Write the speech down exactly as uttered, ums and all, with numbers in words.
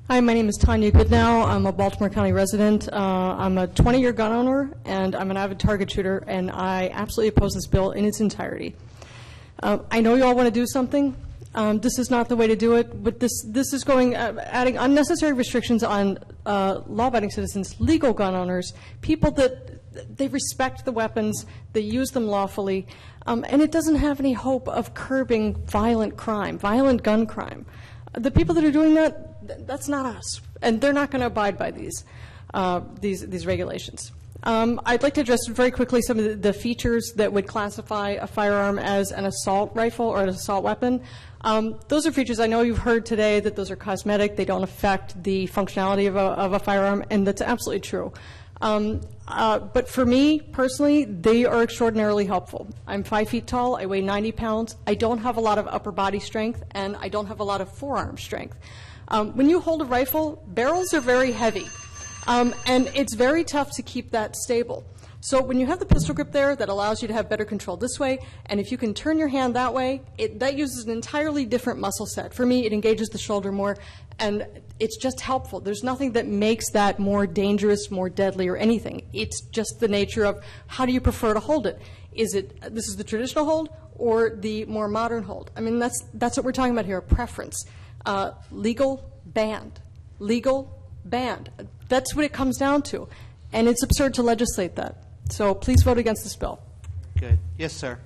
Hi, my name is Tanya Goodnow. I'm a Baltimore County resident. Uh, I'm a twenty-year gun owner, and I'm an avid target shooter, and I absolutely oppose this bill in its entirety. Uh, I know you all want to do something. Um, this is not the way to do it, but this, this is going, uh, adding unnecessary restrictions on uh, law-abiding citizens, legal gun owners, people that they respect the weapons, they use them lawfully, um, and it doesn't have any hope of curbing violent crime, violent gun crime. The people that are doing that, that's not us, and they're not going to abide by these, uh, these, these regulations. Um, I'd like to address very quickly some of the, the features that would classify a firearm as an assault rifle or an assault weapon. Um, those are features I know you've heard today that those are cosmetic, they don't affect the functionality of a, of a firearm, and that's absolutely true. Um, uh, but for me, personally, they are extraordinarily helpful. I'm five feet tall, I weigh ninety pounds, I don't have a lot of upper body strength, and I don't have a lot of forearm strength. Um, when you hold a rifle, barrels are very heavy, um, and it's very tough to keep that stable. So when you have the pistol grip there, that allows you to have better control this way, and if you can turn your hand that way, it, that uses an entirely different muscle set. For me, it engages the shoulder more, and it's just helpful. There's nothing that makes that more dangerous, more deadly, or anything. It's just the nature of how do you prefer to hold it. Is it, this is the traditional hold, or the more modern hold? I mean, that's, that's what we're talking about here, a preference. Uh, legal, banned. Legal, banned. That's what it comes down to. And it's absurd to legislate that. So please vote against this bill. Good. Yes, sir.